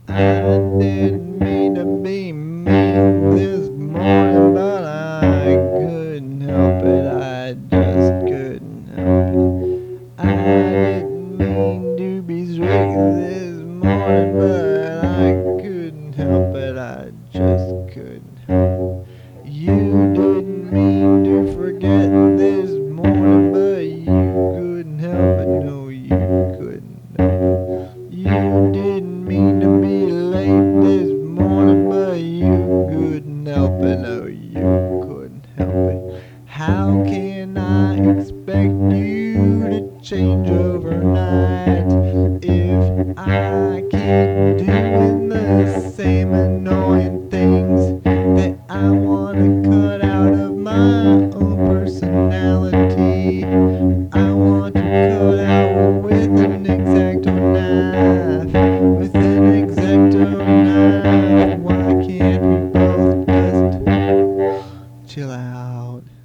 I didn't mean to be mean this morning, but I couldn't help it. I just couldn't help it. I didn't mean to be strict this morning, but I couldn't help it. I just couldn't help it. You didn't mean to forget this morning, but you couldn't help it. No, you couldn't help it. You didn't mean to be late this morning, but you couldn't help it. No, you couldn't help it. How can I expect you to change overnight if I keep doing the same annoying things that I want to cut out of my own personality? I want to cut out with an X-Acto knife, with an X-Acto knife. Why can't we both just chill out?